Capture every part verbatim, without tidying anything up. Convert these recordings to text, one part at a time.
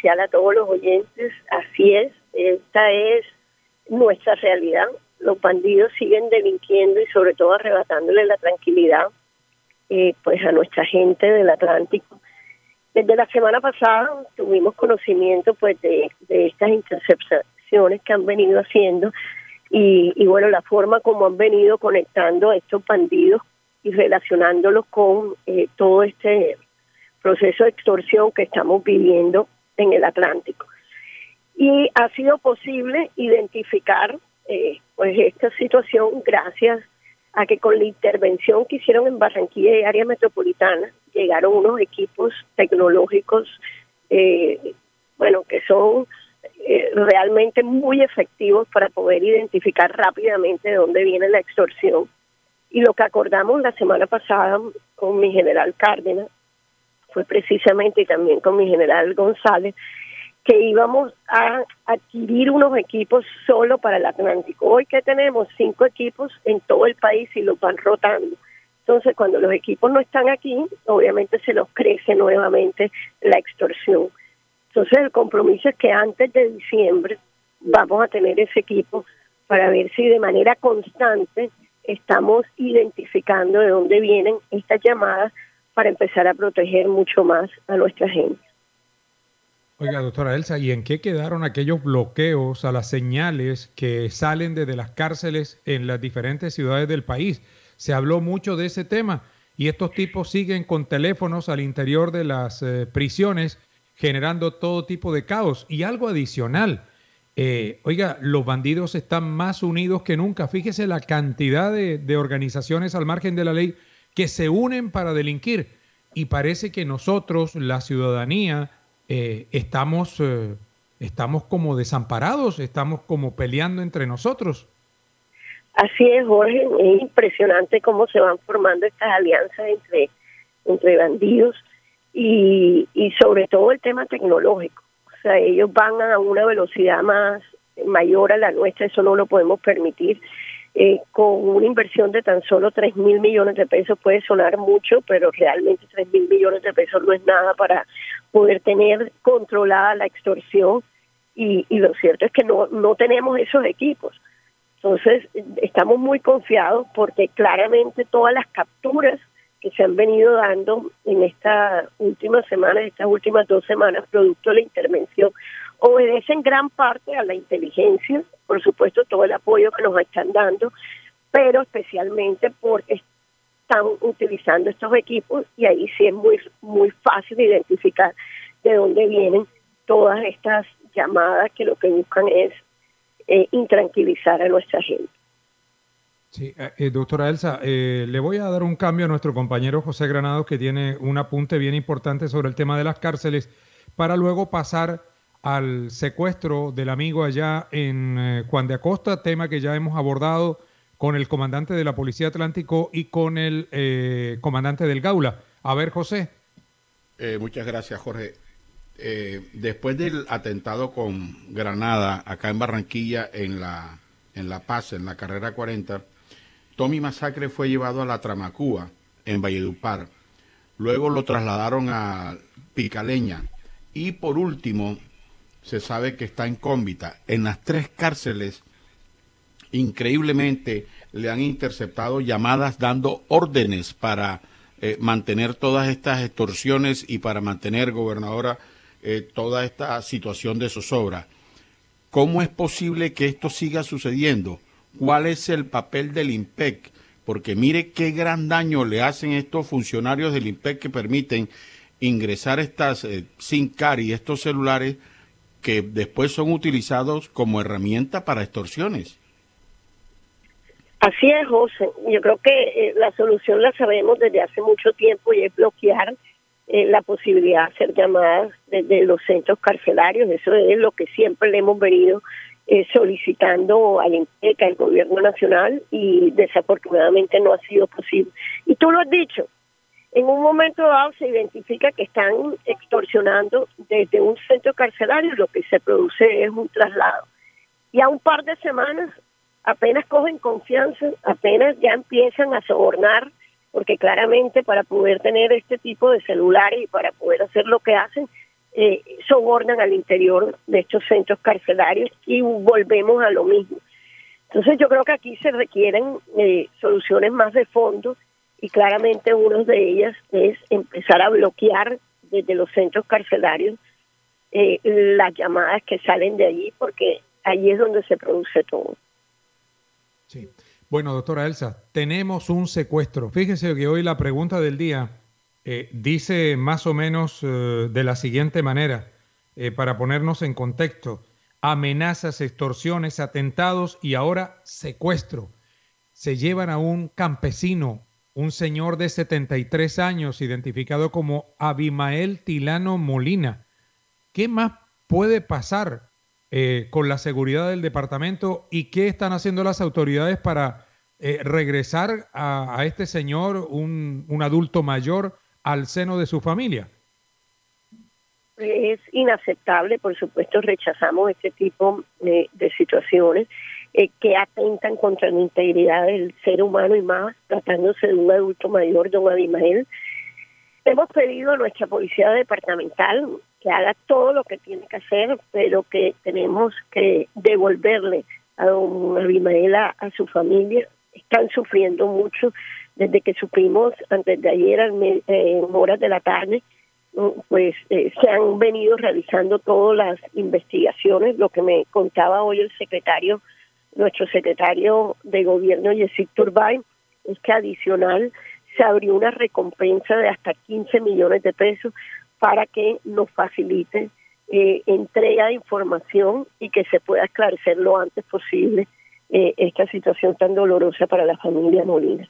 especial a todos los oyentes. Así es, esta es nuestra realidad. Los bandidos siguen delinquiendo y sobre todo arrebatándole la tranquilidad eh, pues a nuestra gente del Atlántico. Desde la semana pasada tuvimos conocimiento pues de, de estas intercepciones que han venido haciendo y, y bueno, la forma como han venido conectando a estos bandidos y relacionándolos con eh, todo este proceso de extorsión que estamos viviendo en el Atlántico. Y ha sido posible identificar eh, pues esta situación gracias a que con la intervención que hicieron en Barranquilla y área metropolitana llegaron unos equipos tecnológicos eh, bueno que son eh, realmente muy efectivos para poder identificar rápidamente de dónde viene la extorsión. Y lo que acordamos la semana pasada con mi general Cárdenas fue precisamente, y también con mi general González, que íbamos a adquirir unos equipos solo para el Atlántico. Hoy que tenemos cinco equipos en todo el país y los van rotando. Entonces, cuando los equipos no están aquí, obviamente se los crece nuevamente la extorsión. Entonces, el compromiso es que antes de diciembre vamos a tener ese equipo para ver si de manera constante estamos identificando de dónde vienen estas llamadas para empezar a proteger mucho más a nuestra gente. Oiga, doctora Elsa, ¿y en qué quedaron aquellos bloqueos a las señales que salen desde las cárceles en las diferentes ciudades del país? Se habló mucho de ese tema y estos tipos siguen con teléfonos al interior de las eh, prisiones generando todo tipo de caos. Y algo adicional, eh, oiga, los bandidos están más unidos que nunca. Fíjese la cantidad de, de organizaciones al margen de la ley que se unen para delinquir y parece que nosotros, la ciudadanía, eh, estamos, eh, estamos como desamparados, estamos como peleando entre nosotros. Así es, Jorge, es impresionante cómo se van formando estas alianzas entre, entre bandidos y, y sobre todo el tema tecnológico. O sea, ellos van a una velocidad más mayor a la nuestra, eso no lo podemos permitir. Eh, con una inversión de tan solo tres mil millones de pesos puede sonar mucho, pero realmente tres mil millones de pesos no es nada para poder tener controlada la extorsión y, y lo cierto es que no, no tenemos esos equipos. Entonces, estamos muy confiados porque claramente todas las capturas que se han venido dando en esta última semana, estas últimas dos semanas, producto de la intervención, obedecen gran parte a la inteligencia, por supuesto todo el apoyo que nos están dando, pero especialmente porque están utilizando estos equipos y ahí sí es muy, muy fácil identificar de dónde vienen todas estas llamadas que lo que buscan es eh, intranquilizar a nuestra gente. Sí, eh, doctora Elsa, eh, le voy a dar un cambio a nuestro compañero José Granados, que tiene un apunte bien importante sobre el tema de las cárceles, para luego pasar al secuestro del amigo allá en eh, Juan de Acosta, tema que ya hemos abordado con el comandante de la Policía Atlántico y con el eh, comandante del Gaula. A ver, José. Eh, muchas gracias, Jorge. Eh, después del atentado con Granada, acá en Barranquilla, en la, en La Paz, en la carrera cuarenta, Tommy Masacre fue llevado a la Tramacúa, en Valledupar. Luego lo trasladaron a Picaleña. Y por último, se sabe que está en Cómbita. En las tres cárceles, increíblemente, le han interceptado llamadas dando órdenes para eh, mantener todas estas extorsiones y para mantener, gobernadora, eh, toda esta situación de zozobra. ¿Cómo es posible que esto siga sucediendo? ¿Cuál es el papel del IMPEC? Porque mire qué gran daño le hacen estos funcionarios del IMPEC que permiten ingresar estas eh, SIM card y estos celulares que después son utilizados como herramienta para extorsiones. Así es, José. Yo creo que eh, la solución la sabemos desde hace mucho tiempo y es bloquear eh, la posibilidad de hacer llamadas desde los centros carcelarios. Eso es lo que siempre le hemos venido eh, solicitando al IMPEC, al gobierno nacional, y desafortunadamente no ha sido posible. Y tú lo has dicho, en un momento dado se identifica que están extorsionando desde un centro carcelario y lo que se produce es un traslado. Y a un par de semanas apenas cogen confianza, apenas ya empiezan a sobornar, porque claramente para poder tener este tipo de celulares y para poder hacer lo que hacen, eh, sobornan al interior de estos centros carcelarios y volvemos a lo mismo. Entonces yo creo que aquí se requieren eh, soluciones más de fondo y claramente una de ellas es empezar a bloquear desde los centros carcelarios eh, las llamadas que salen de allí, porque allí es donde se produce todo. Sí. Bueno, doctora Elsa, tenemos un secuestro. Fíjese que hoy la pregunta del día eh, dice más o menos eh, de la siguiente manera, eh, para ponernos en contexto: amenazas, extorsiones, atentados y ahora secuestro. Se llevan a un campesino, un señor de setenta y tres años, identificado como Abimael Tilano Molina. ¿Qué más puede pasar eh, con la seguridad del departamento y qué están haciendo las autoridades para eh, regresar a, a este señor, un, un adulto mayor, al seno de su familia? Es inaceptable, por supuesto, rechazamos este tipo de, de situaciones eh, que atentan contra la integridad del ser humano y más tratándose de un adulto mayor, don Abimael. Hemos pedido a nuestra policía departamental que haga todo lo que tiene que hacer, pero que tenemos que devolverle a don Abimael a, a su familia. Están sufriendo mucho desde que supimos antes de ayer eh, en horas de la tarde. Pues eh, se han venido realizando todas las investigaciones. Lo que me contaba hoy el secretario, nuestro secretario de gobierno, Yesid Turbay, es que adicional se abrió una recompensa de hasta quince millones de pesos para que nos facilite eh, entrega de información y que se pueda esclarecer lo antes posible eh, esta situación tan dolorosa para la familia Molina.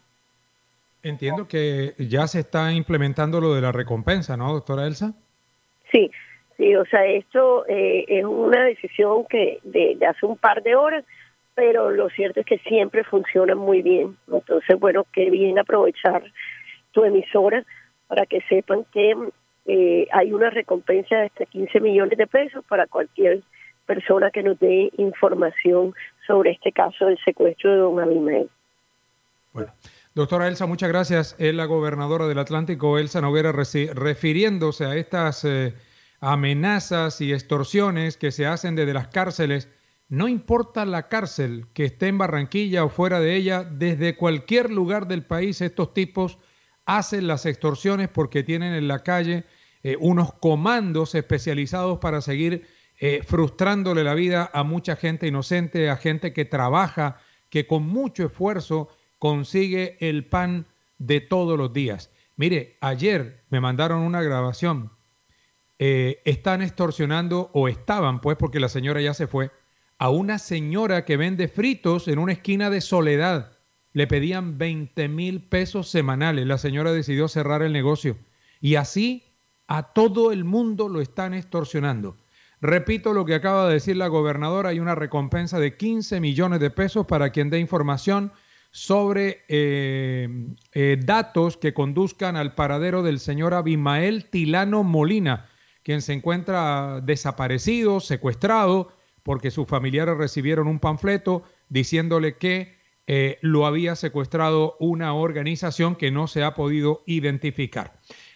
Entiendo que ya se está implementando lo de la recompensa, ¿no, doctora Elsa? Sí, sí, o sea, esto eh, es una decisión que de, de hace un par de horas, pero lo cierto es que siempre funciona muy bien. Entonces, bueno, qué bien aprovechar tu emisora para que sepan que eh, hay una recompensa de hasta quince millones de pesos para cualquier persona que nos dé información sobre este caso del secuestro de don Abimael. Bueno. Doctora Elsa, muchas gracias. Es la gobernadora del Atlántico, Elsa Noguera, refiriéndose a estas eh, amenazas y extorsiones que se hacen desde las cárceles. No importa la cárcel que esté en Barranquilla o fuera de ella, desde cualquier lugar del país estos tipos hacen las extorsiones porque tienen en la calle eh, unos comandos especializados para seguir eh, frustrándole la vida a mucha gente inocente, a gente que trabaja, que con mucho esfuerzo consigue el pan de todos los días. Mire, ayer me mandaron una grabación. Eh, están extorsionando, o estaban, pues, porque la señora ya se fue, a una señora que vende fritos en una esquina de Soledad. Le pedían veinte mil pesos semanales. La señora decidió cerrar el negocio. Y así a todo el mundo lo están extorsionando. Repito lo que acaba de decir la gobernadora. Hay una recompensa de quince millones de pesos para quien dé información sobre eh, eh, datos que conduzcan al paradero del señor Abimael Tilano Molina, quien se encuentra desaparecido, secuestrado, porque sus familiares recibieron un panfleto diciéndole que eh, lo había secuestrado una organización que no se ha podido identificar.